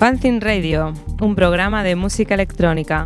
Fanzine Radio, un programa de música electrónica.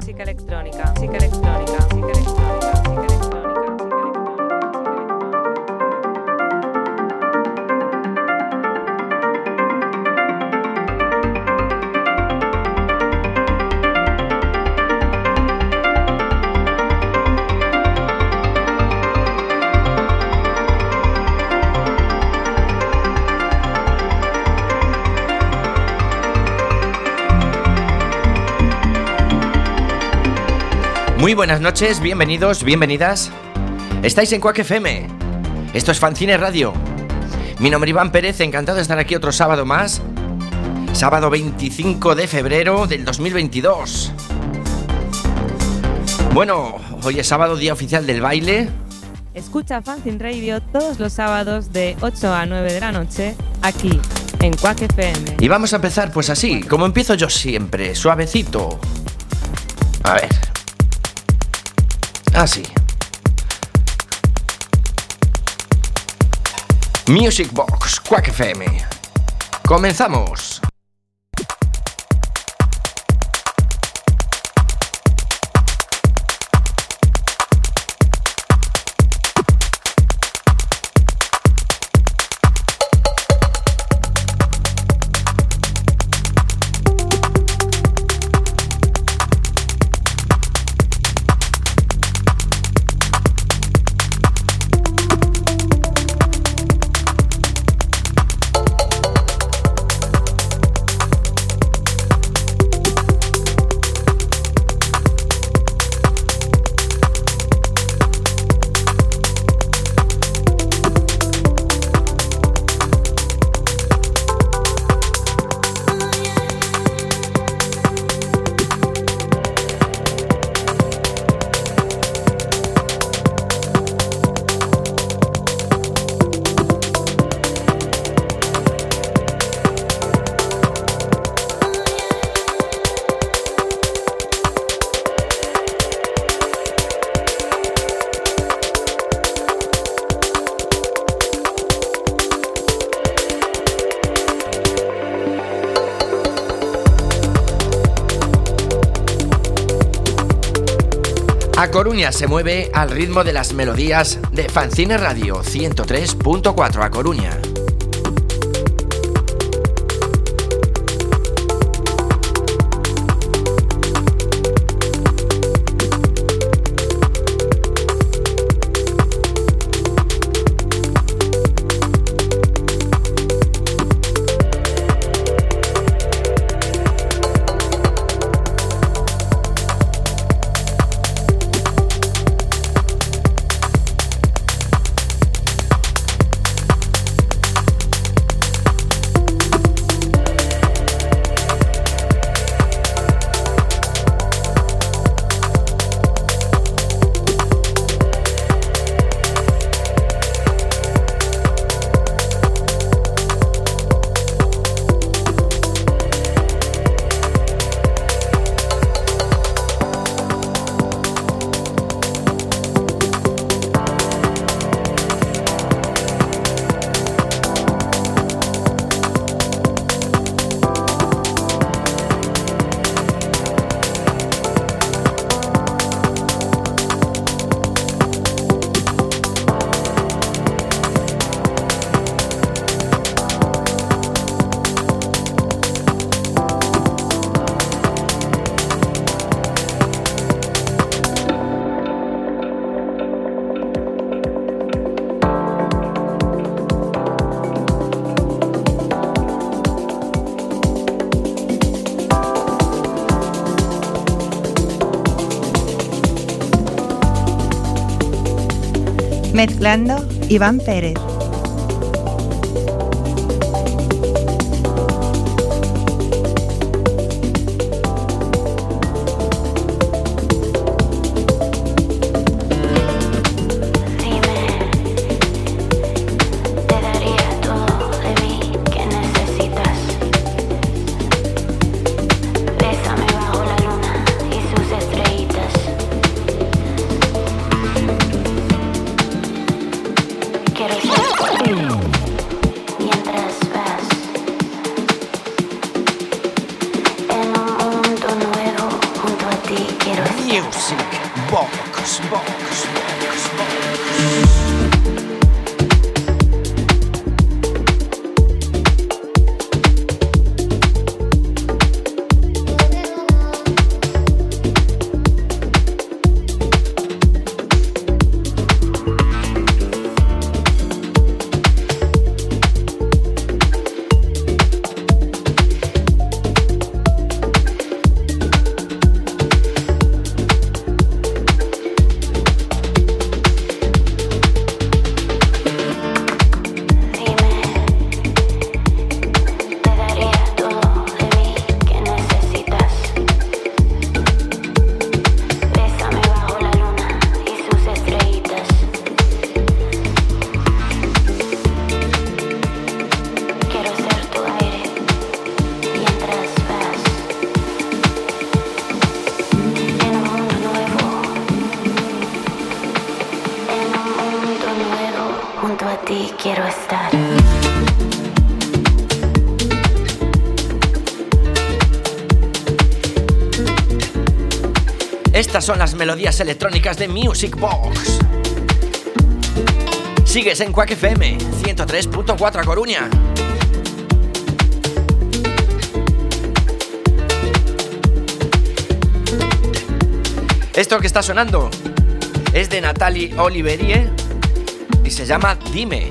Muy buenas noches, bienvenidos, bienvenidas. Estáis en Quack FM. Esto es Fanzine Radio. Mi nombre es Iván Pérez, encantado de estar aquí otro sábado más. Sábado 25 de febrero del 2022. Bueno, hoy es sábado, día oficial del baile. Escucha Fanzine Radio todos los sábados de 8 a 9 de la noche, aquí, en Quack FM. Y vamos a empezar pues así, como empiezo yo siempre, suavecito. A ver. Así. Music Box, Quack FM. Comenzamos. A Coruña se mueve al ritmo de las melodías de Fanzine Radio 103.4 A Coruña. Mezclando Iván Pérez. Quiero ser Music Box. Estas son las melodías electrónicas de Music Box. Sigues en Quack FM 103.4 a Coruña. Esto que está sonando es de Natalie Olivier y se llama Dime.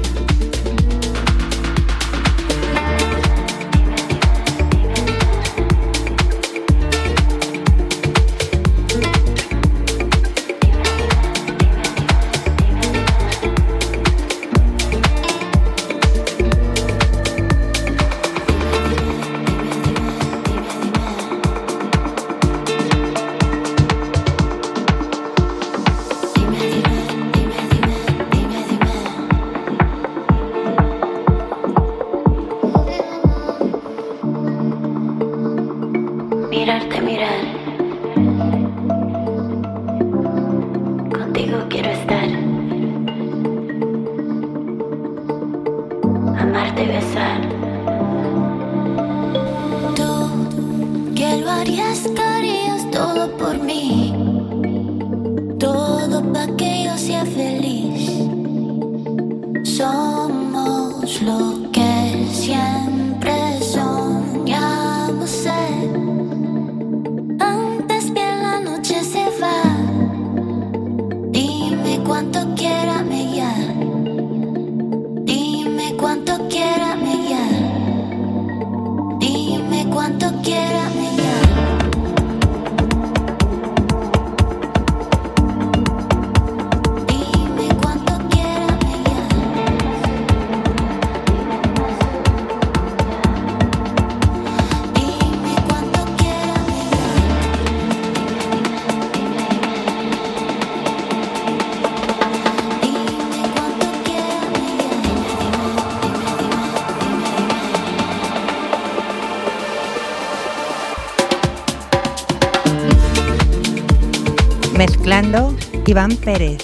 Mezclando Iván Pérez.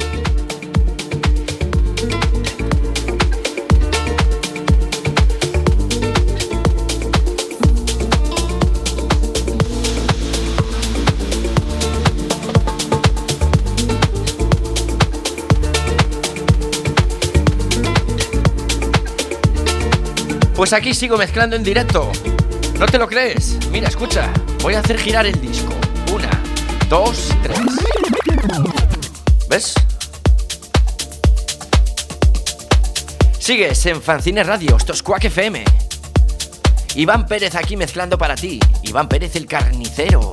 Pues aquí sigo mezclando en directo. ¿No te lo crees? Mira, escucha. Voy a hacer girar el disco. 1, 2, 3. ¿Ves? Sigues en Fanzine Radio. Esto es Quack FM. Iván Pérez aquí mezclando para ti. Iván Pérez el carnicero.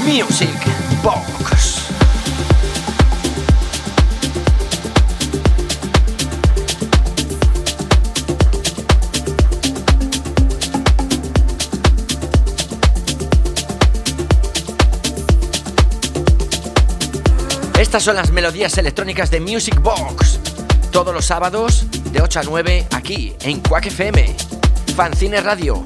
Music Box. Estas son las melodías electrónicas de Music Box. Todos los sábados de 8 a 9 aquí en Quack FM. Fanzine Radio.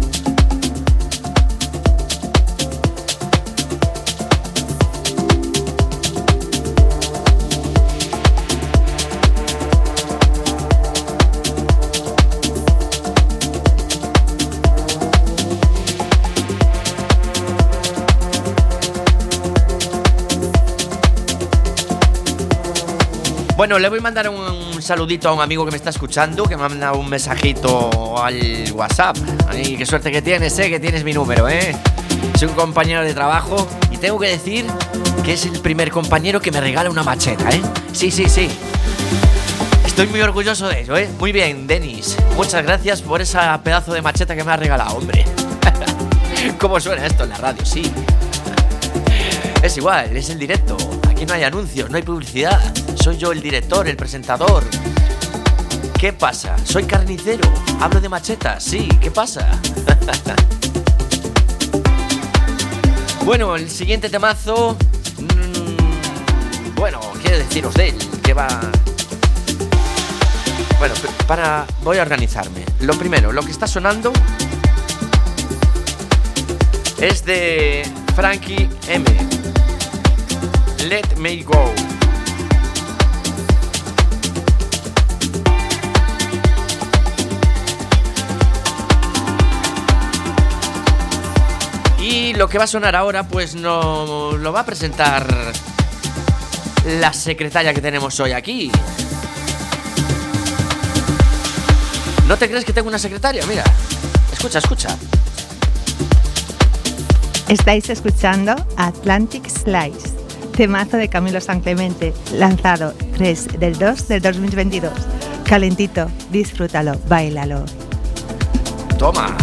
Bueno, le voy a mandar un saludito a un amigo que me está escuchando, que me ha mandado un mensajito al WhatsApp. Ay, qué suerte que tienes, que tienes mi número, Soy un compañero de trabajo y tengo que decir que es el primer compañero que me regala una macheta, Sí. Estoy muy orgulloso de ello, Muy bien, Denis. Muchas gracias por esa pedazo de macheta que me has regalado, hombre. ¿Cómo suena esto en la radio? Sí. Es igual, es el directo. Aquí no hay anuncios, no hay publicidad. Soy yo el director, el presentador. ¿Qué pasa? Soy carnicero. Hablo de machetas, sí. ¿Qué pasa? Bueno, el siguiente temazo. Bueno, quiero deciros de él. Que va. Bueno, voy a organizarme. Lo primero, lo que está sonando es de Frankie M. Let Me Go. Y lo que va a sonar ahora, pues no lo va a presentar la secretaria que tenemos hoy aquí. ¿No te crees que tengo una secretaria? Mira, escucha. Estáis escuchando Atlantic Slice, temazo de Camilo San Clemente, lanzado 3 del 2 del 2022. Calentito, disfrútalo, báilalo. Toma.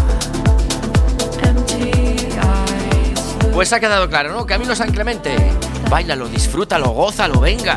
Pues ha quedado claro, ¿no? Camilo San Clemente. Báilalo, disfrútalo, gózalo, venga.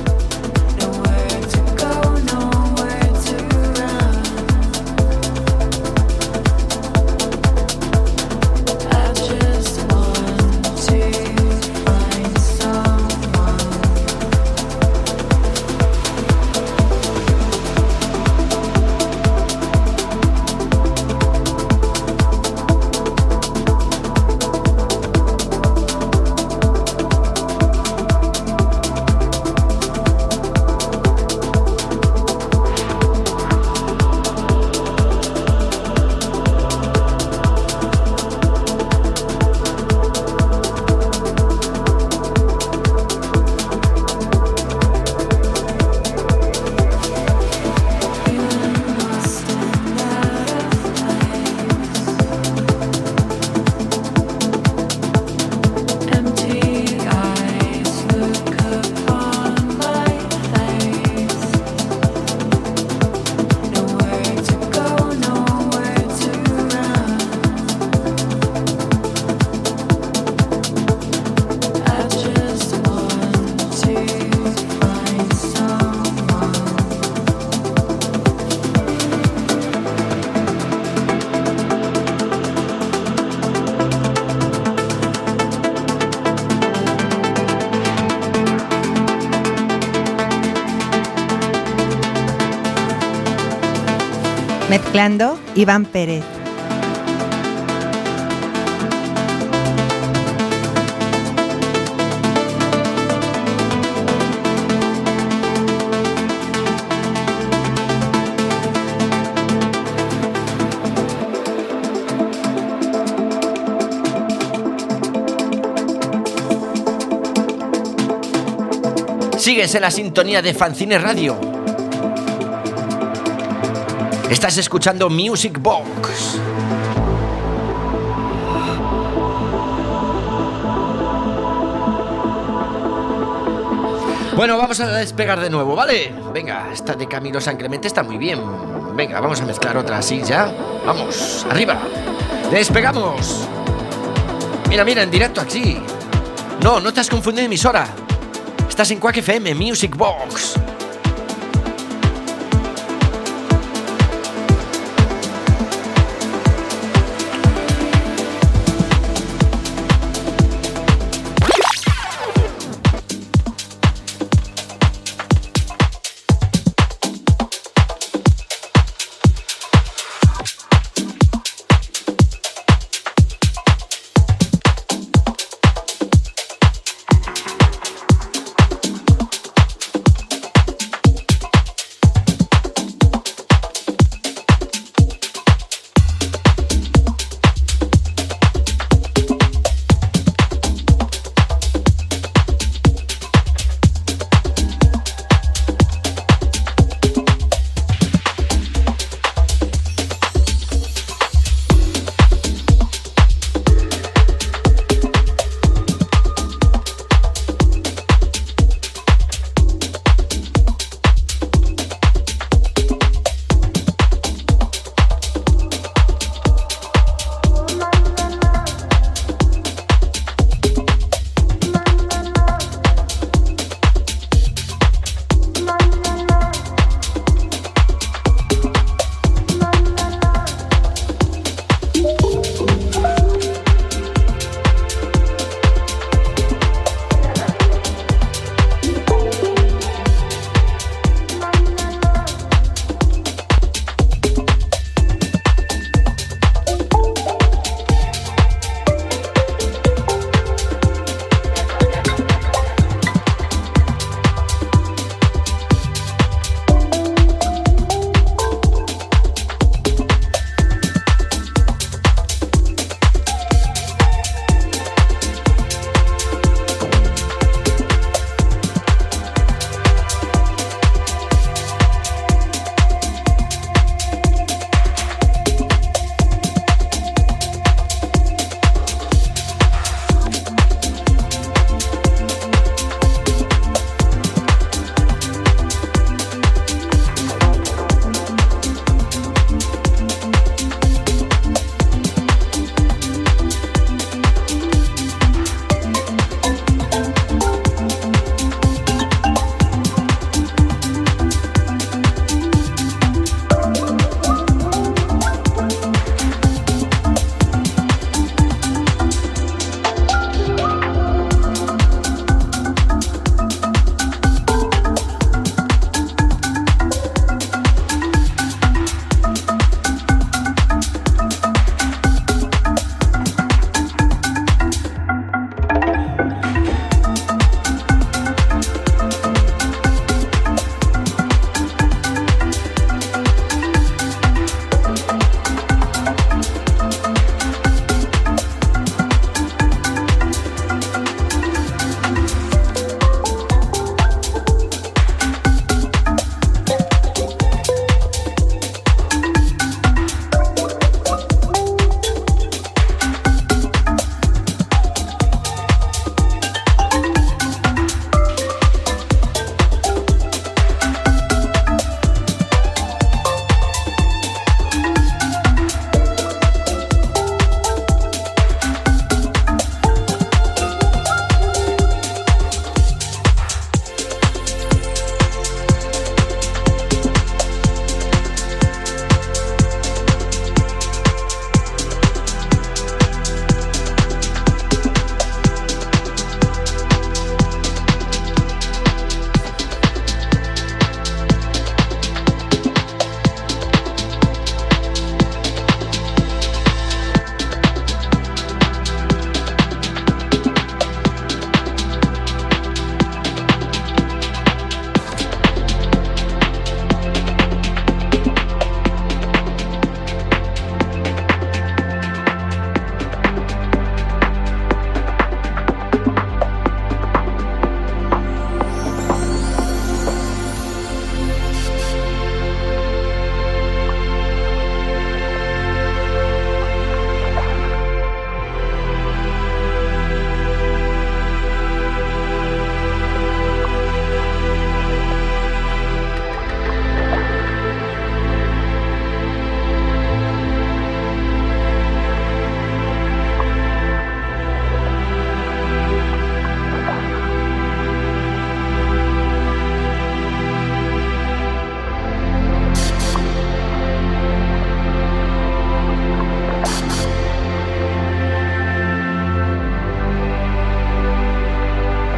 Mezclando Iván Pérez. Sigues en la sintonía de Fanzine Radio. Estás escuchando Music Box. Bueno, vamos a despegar de nuevo, ¿vale? Venga, esta de Camilo San Clemente está muy bien. Venga, vamos a mezclar otra así ya. Vamos, arriba. Despegamos. Mira, en directo aquí. No te has confundido de emisora. Estás en Quack FM Music Box.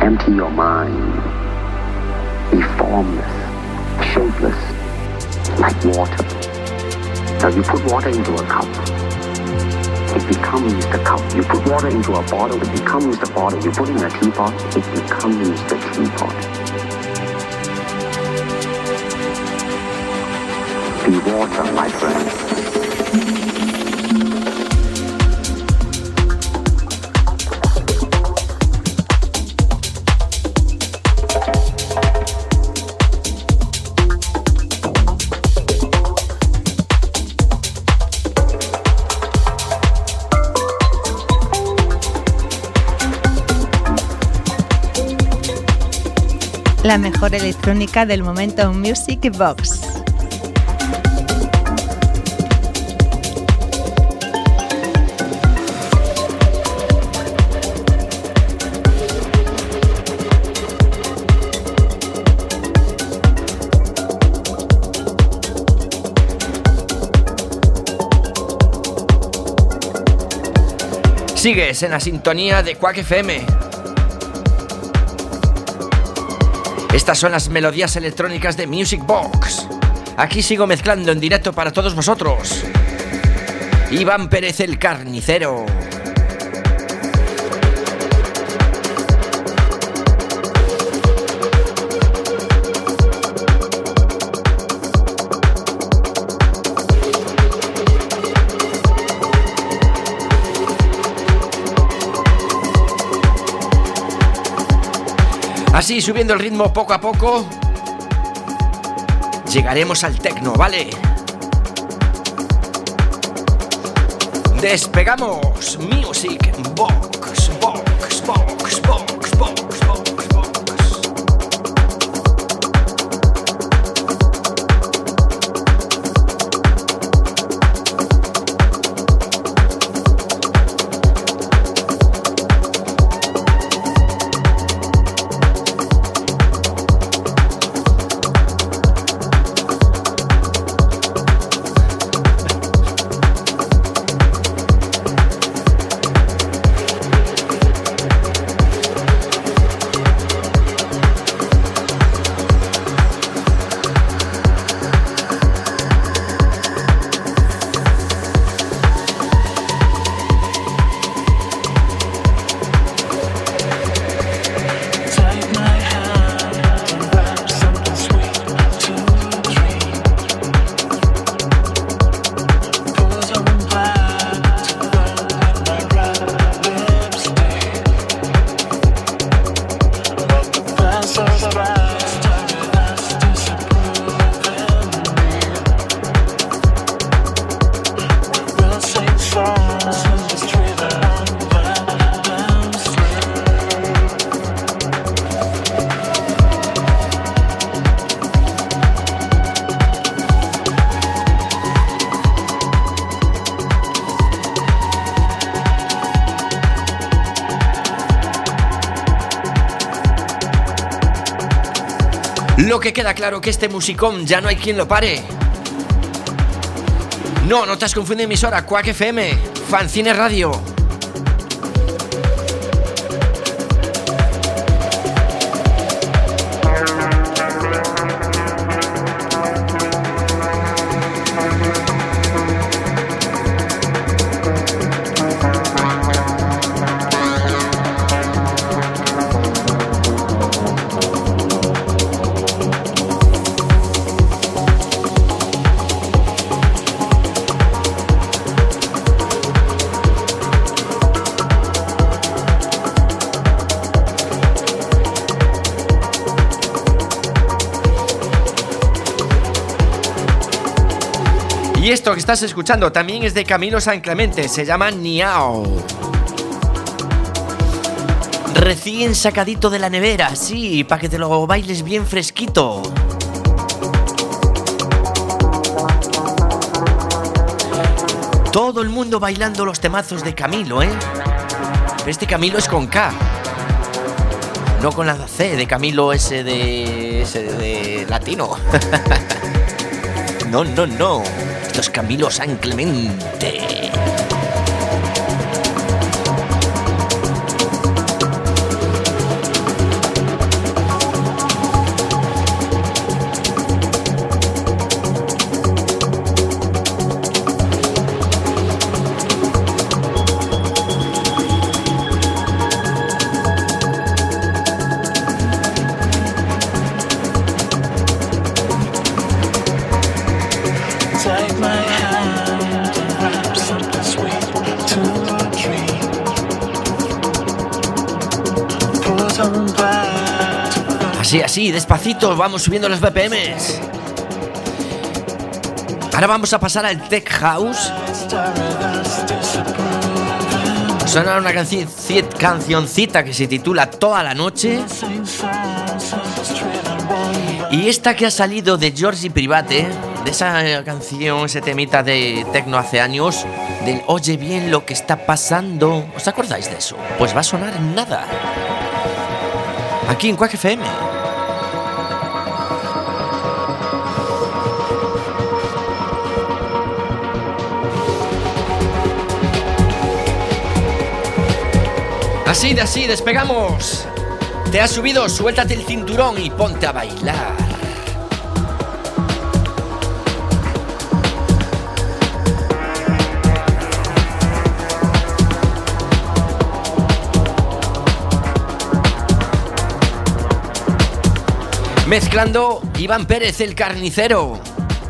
Empty your mind. Be formless, shapeless, like water. Now you put water into a cup. It becomes the cup. You put water into a bottle, it becomes the bottle. You put it in a teapot, it becomes the teapot. Be water, my friend. La mejor electrónica del momento Music Box. Sigues en la sintonía de Quack FM. Estas son las melodías electrónicas de Music Box. Aquí sigo mezclando en directo para todos vosotros. Iván Pérez el Carnicero. Así, subiendo el ritmo poco a poco, llegaremos al techno, ¿vale? Despegamos. Music Box, Box, Box, Box, Box, Box, Box. Lo que queda claro que este musicón ya no hay quien lo pare. No te has confundido emisora. Quack FM, Fanzine Radio. Y esto que estás escuchando también es de Camilo San Clemente, se llama Niao. Recién sacadito de la nevera, sí, para que te lo bailes bien fresquito. Todo el mundo bailando los temazos de Camilo, ¿eh? Este Camilo es con K, no con la C de Camilo ese de latino. No. Esto es Camilo San Clemente. Así, despacito, vamos subiendo los BPMs. Ahora vamos a pasar al Tech House. Suena una cancioncita que se titula Toda la Noche. Y esta que ha salido de Giorgi Private, de esa canción, ese temita de techno hace años, del Oye bien lo que está pasando. ¿Os acordáis de eso? Pues va a sonar en nada. Aquí en Quack FM. Así, despegamos. Te has subido, suéltate el cinturón y ponte a bailar. Mezclando Iván Pérez, el carnicero.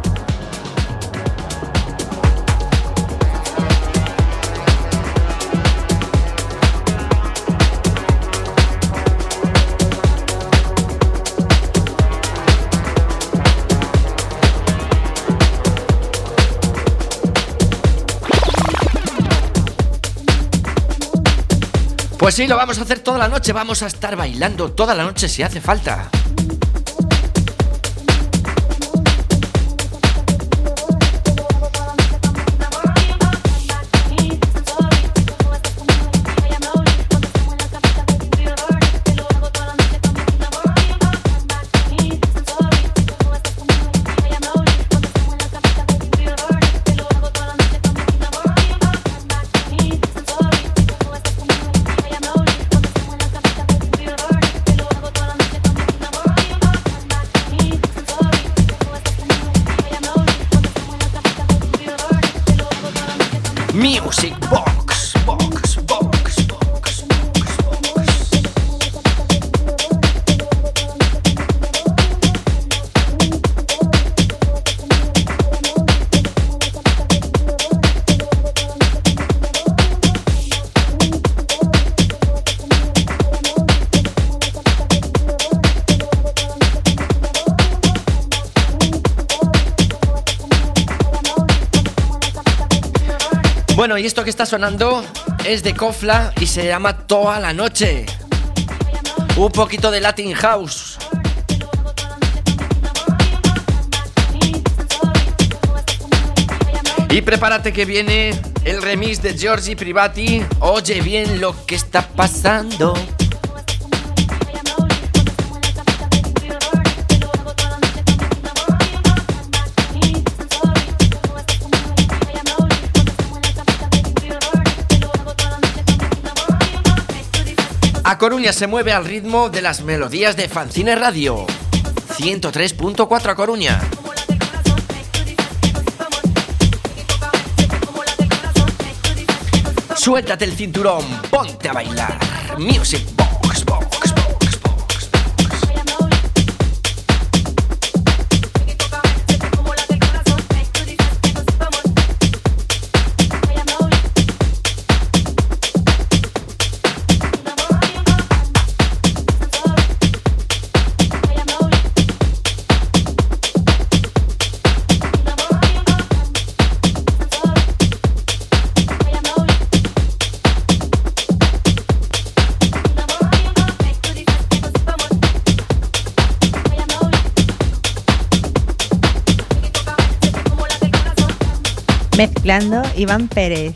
Pues sí, lo vamos a hacer toda la noche, vamos a estar bailando toda la noche si hace falta. Music Box, box, box, box, box, box. Bueno, y esto que está sonando es de Kofla y se llama Toda la Noche. Un poquito de Latin House. Y prepárate que viene el remix de Giorgi Privati. Oye bien lo que está pasando. A Coruña se mueve al ritmo de las melodías de Fanzine Radio. 103.4 a Coruña. Suéltate el cinturón, ponte a bailar. Music Box, box, box, box, box. Mezclando Iván Pérez.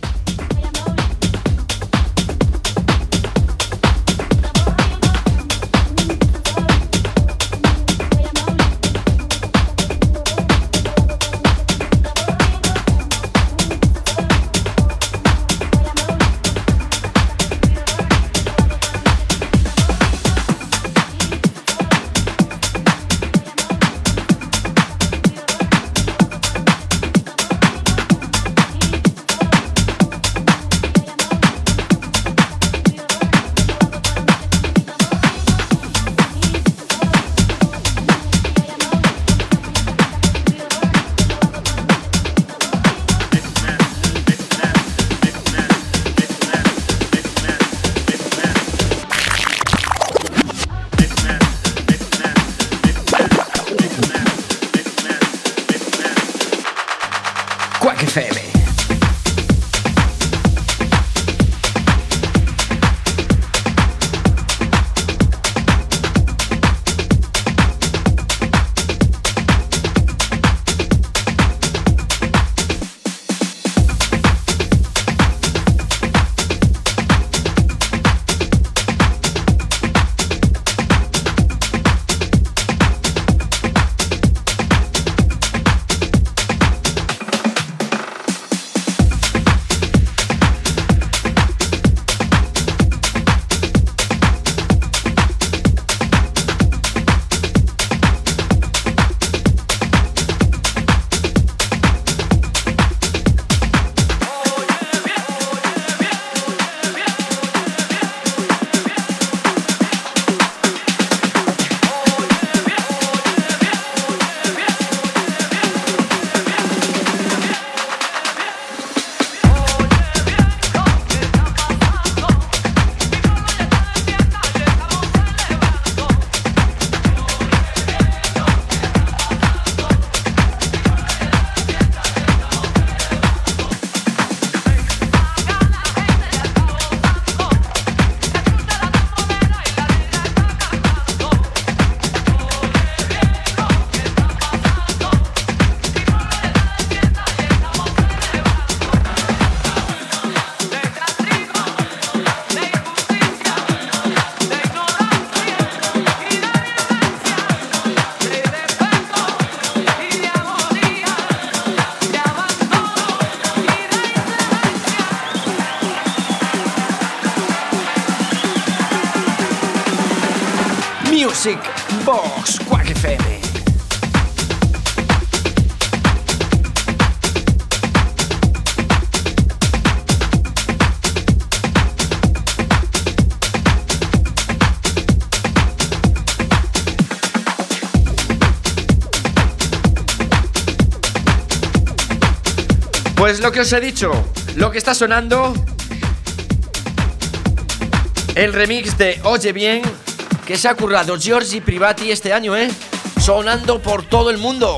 Music Box Quack FM. Pues lo que os he dicho, lo que está sonando, el remix de Oye Bien, que se ha currado Giorgi Privati este año, sonando por todo el mundo.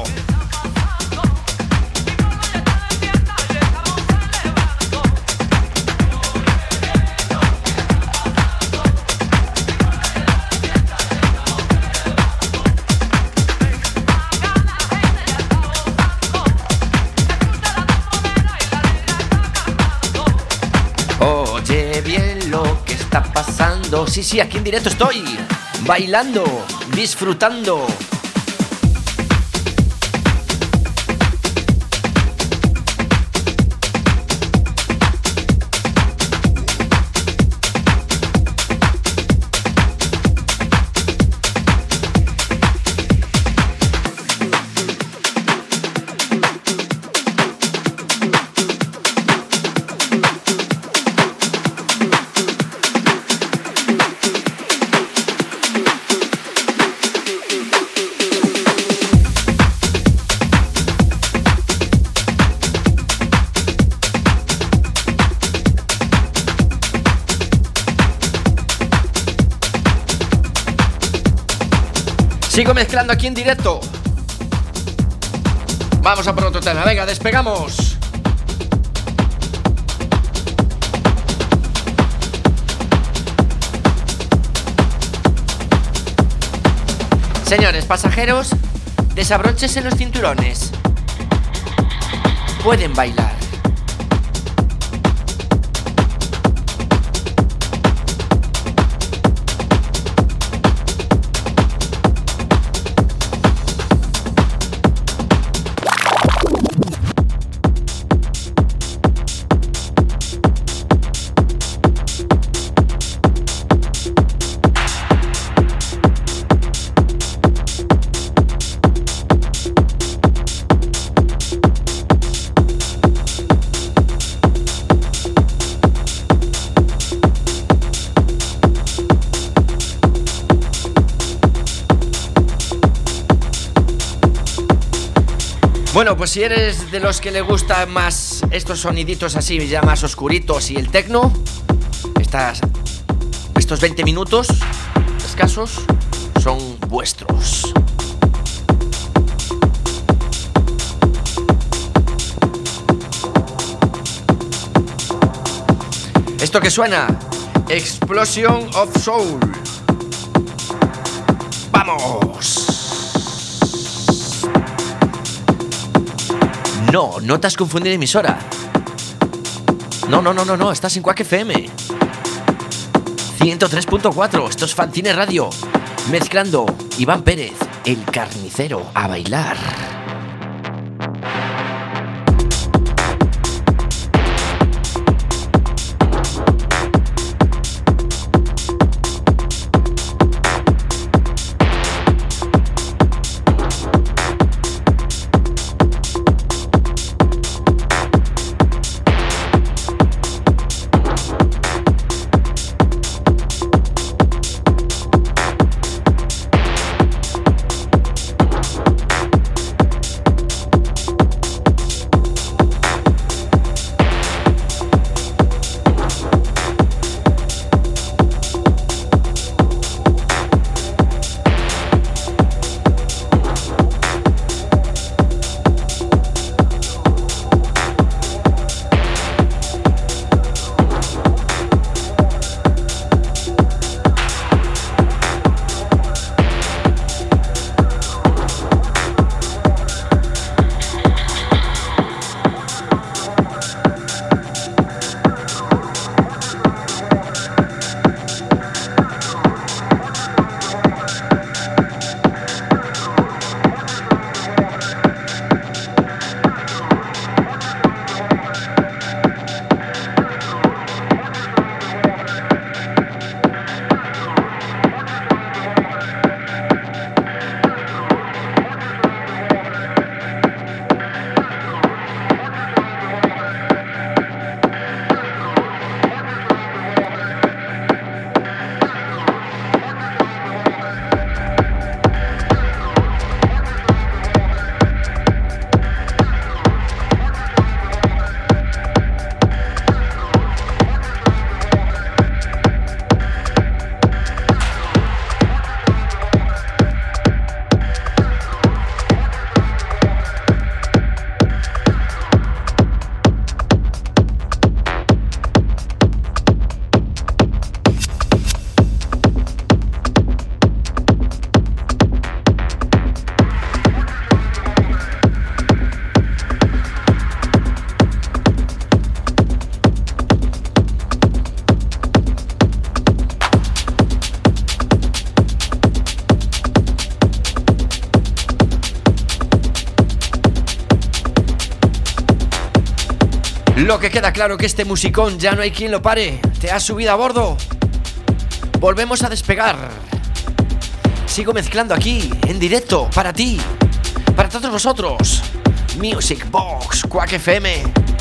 Oye bien lo que está pasando. Sí, sí, aquí en directo estoy bailando, disfrutando. Sigo mezclando aquí en directo. Vamos a por otro tema. Venga, despegamos. Señores pasajeros, desabróchense los cinturones. Pueden bailar. Bueno, pues si eres de los que le gustan más estos soniditos así ya más oscuritos y el techno, estos 20 minutos escasos son vuestros. Esto que suena, Explosion of Soul. ¡Vamos! No te has confundido de emisora. No, estás en Quack FM 103.4. Esto es Fanzine Radio. Mezclando Iván Pérez, el carnicero, a bailar. Lo que queda claro que este musicón ya no hay quien lo pare. ¿Te has subido a bordo? Volvemos a despegar. Sigo mezclando aquí, en directo, para ti, para todos vosotros. Music Box, Quack FM.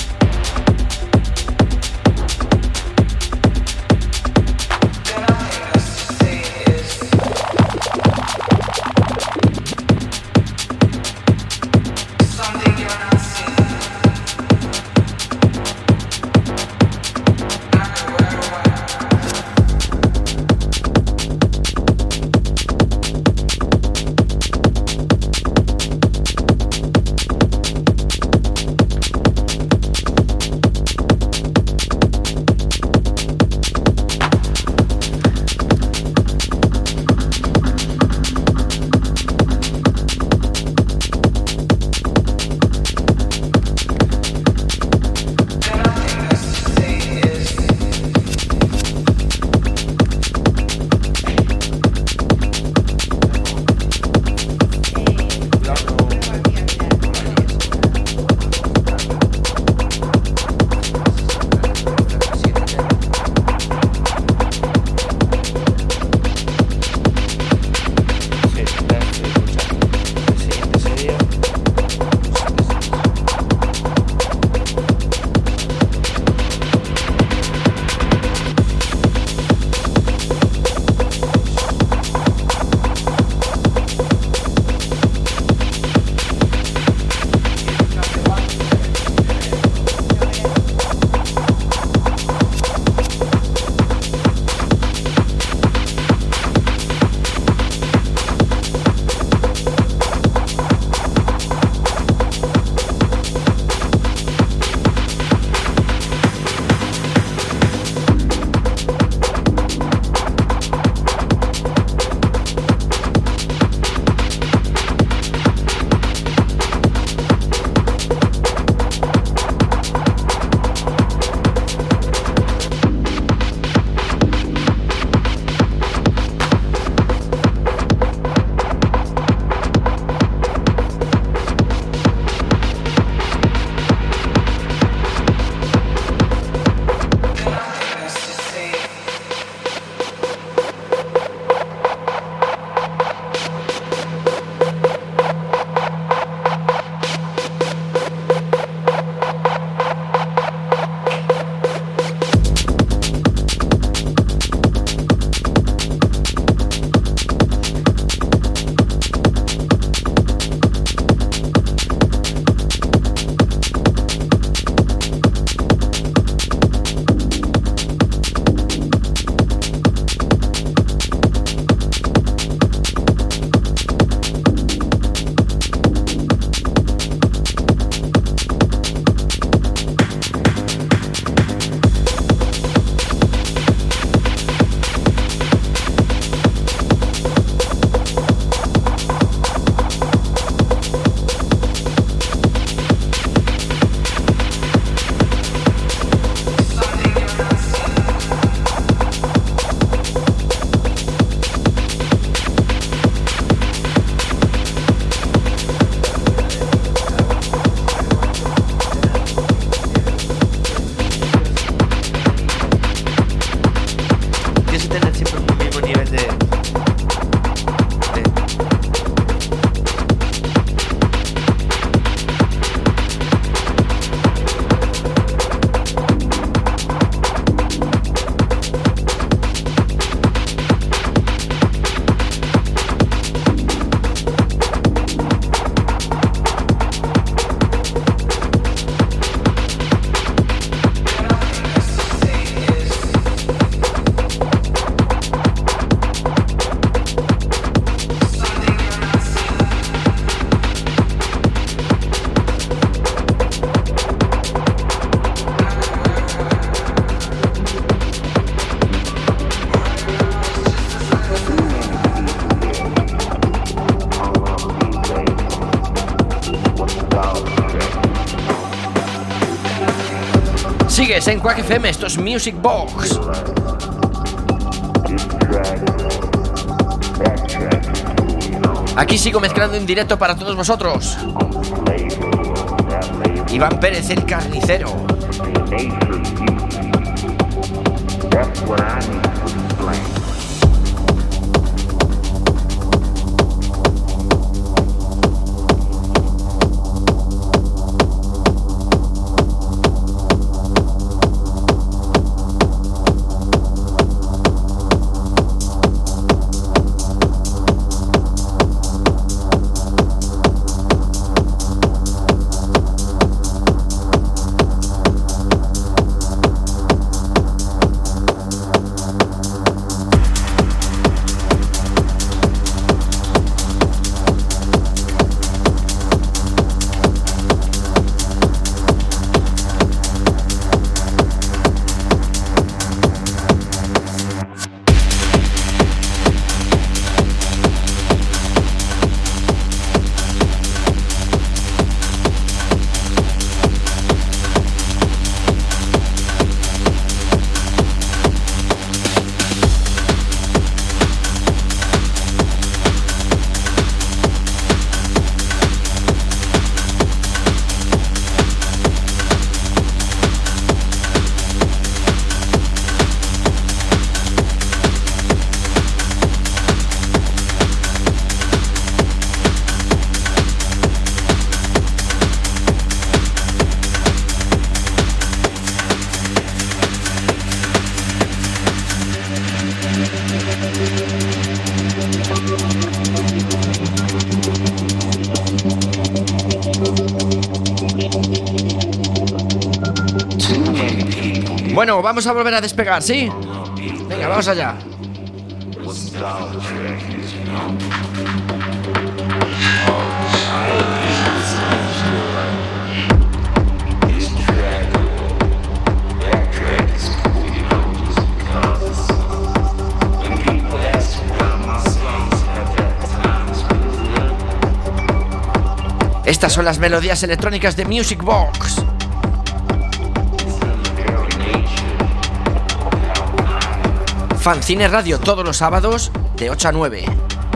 Sigues en Quack FM, esto es Music Box. Aquí sigo mezclando en directo para todos vosotros. Iván Pérez, el carnicero. nature of music. That's what I need to explain. Bueno, vamos a volver a despegar, ¿sí? Venga, vamos allá. Estas son las melodías electrónicas de Music Box. Fanzine Radio todos los sábados de 8 a 9.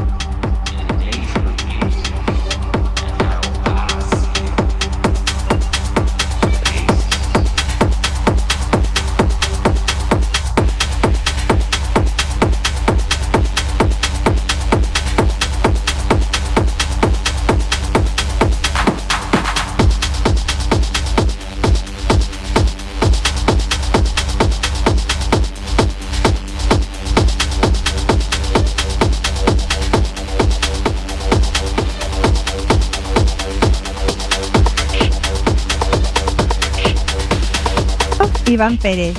Iván Pérez.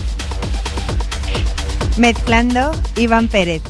Mezclando Iván Pérez.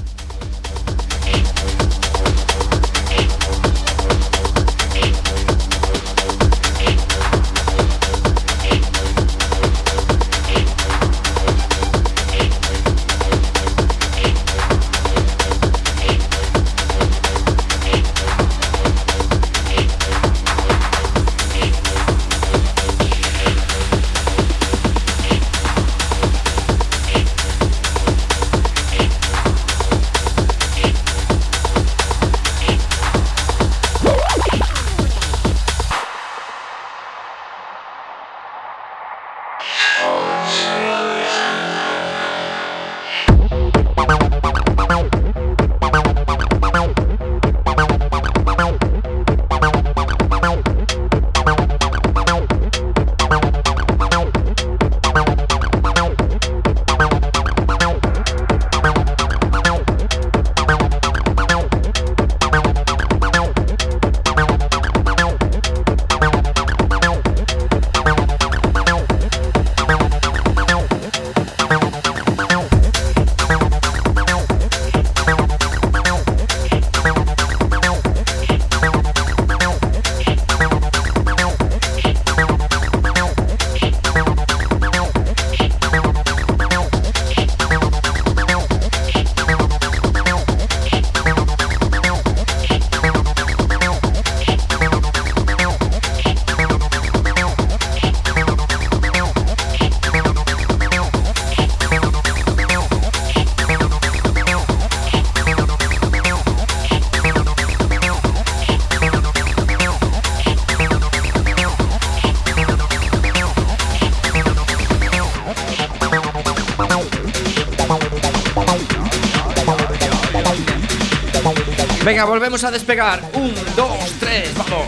Venga, volvemos a despegar. 1, 2, 3, vamos.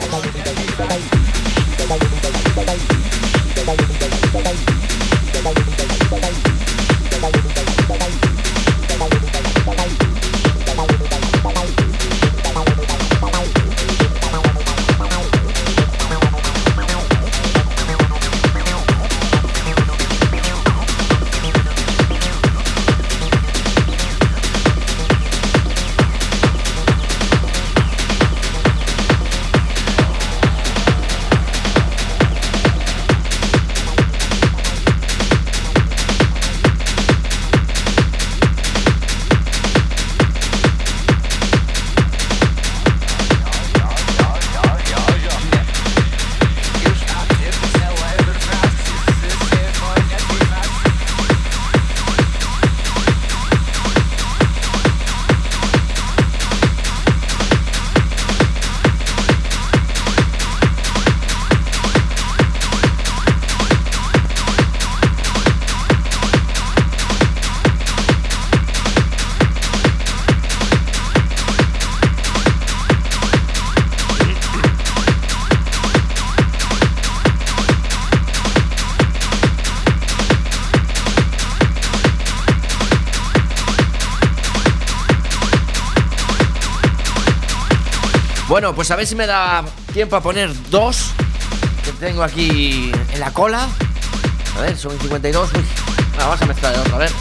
Bueno, pues a ver si me da tiempo a poner 2 que tengo aquí en la cola. A ver, son 52. Uy, vamos a mezclar de otro, a ver.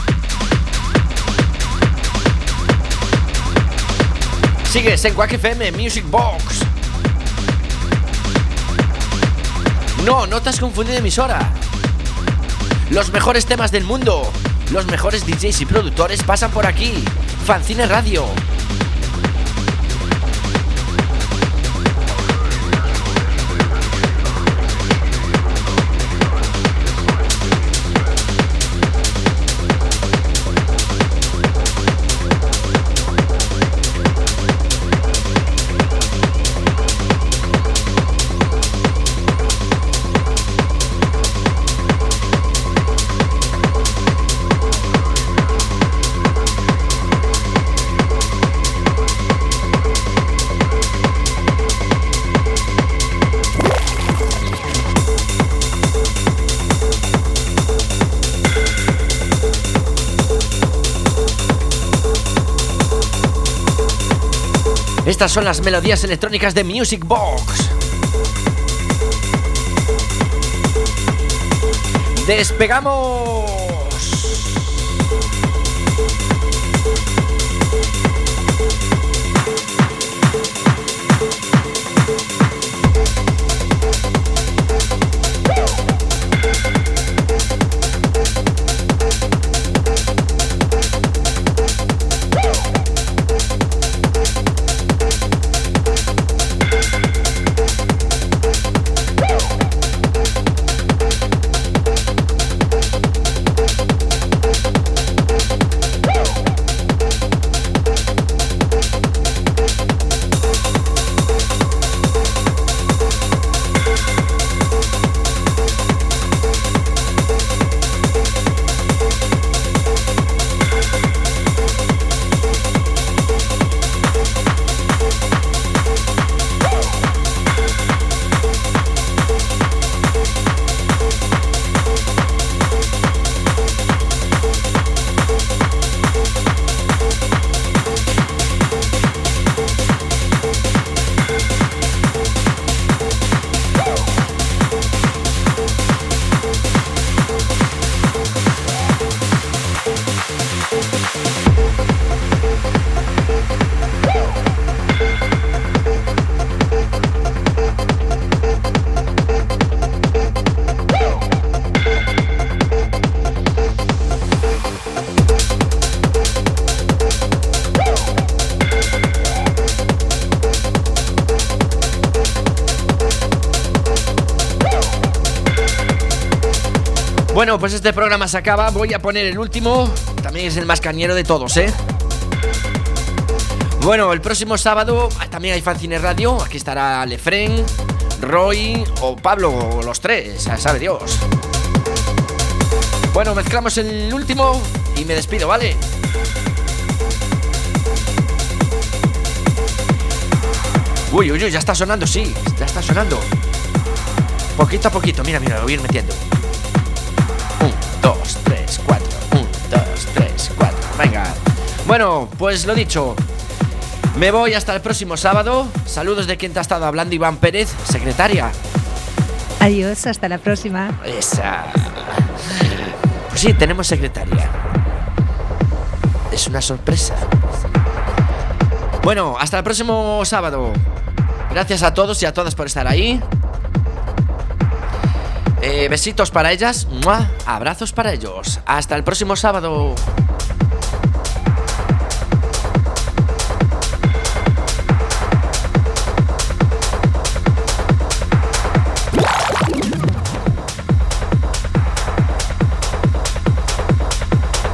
Sigues en Quack FM Music Box. No te has confundido de emisora. Los mejores temas del mundo, los mejores DJs y productores pasan por aquí. Fanzine Radio. Estas son las melodías electrónicas de Music Box. ¡Despegamos! Bueno, pues este programa se acaba. Voy a poner el último. También es el más cañero de todos, ¿eh? Bueno, el próximo sábado también hay Fanzine Radio. Aquí estará Lefren, Roy o Pablo, o los tres, sabe Dios. Bueno, mezclamos el último y me despido, ¿vale? Uy, uy, uy, ya está sonando, sí, ya está sonando. Poquito a poquito, mira, lo voy a ir metiendo. 1, 2, 3, 4. 1, 2, 3, 4. Venga. Bueno, pues lo dicho. Me voy hasta el próximo sábado. Saludos de quien te ha estado hablando, Iván Pérez, secretaria. Adiós, hasta la próxima. Esa. Pues sí, tenemos secretaria. Es una sorpresa. Bueno, hasta el próximo sábado. Gracias a todos y a todas por estar ahí. Besitos para ellas. ¡Mua! Abrazos para ellos. Hasta el próximo sábado.